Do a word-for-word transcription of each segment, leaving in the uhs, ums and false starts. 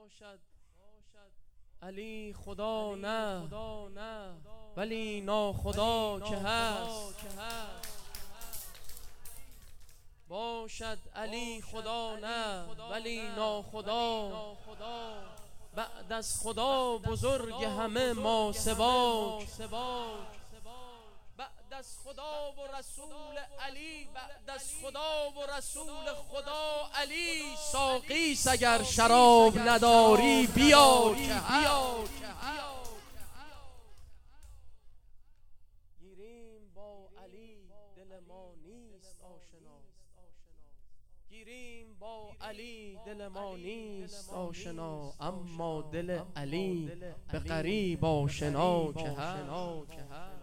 باشد علی خدا نه، ولی ناخدا که هست. باشد علی خدا نه، ولی ناخدا. بعد از خدا بزرگ همه ما سواک. بعد از خدا و رسول علی، بعد از خدا و رسول خدا علی. ساقی اگر شراب نداری بیا که هست. گیریم با علی دل ما نیست آشنا. گیریم با علی دل ما نیست آشنا، اما دل علی به قریب آشنا که هست.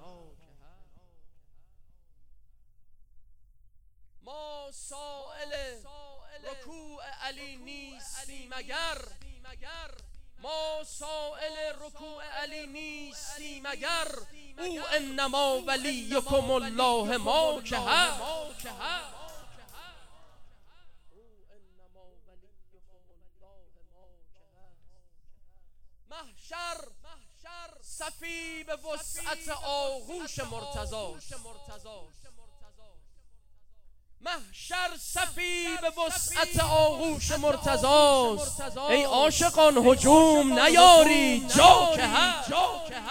ما سائل رکوع علی نیستیم اگر، ما سائل رکوع علی نیستیم اگر. او انما ولیکم الله ما که هست. محشر صفی به وسعت آغوش مرتضی. محشر صفی به وسعت آغوش مرتضی. ای عاشقان هجوم نیاری جا که هست. ای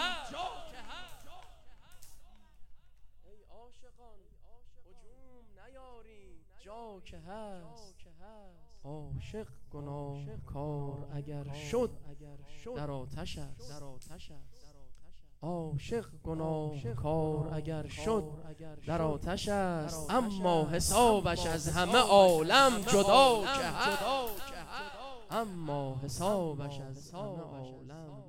عاشقان هجوم نیاری جا که هست. عاشق گناه کار اگر شد در آتش است. عاشق گناه کار اگر شد در آتش است، اما حسابش از همه عالم جدا که هست. اما حسابش از همه عالم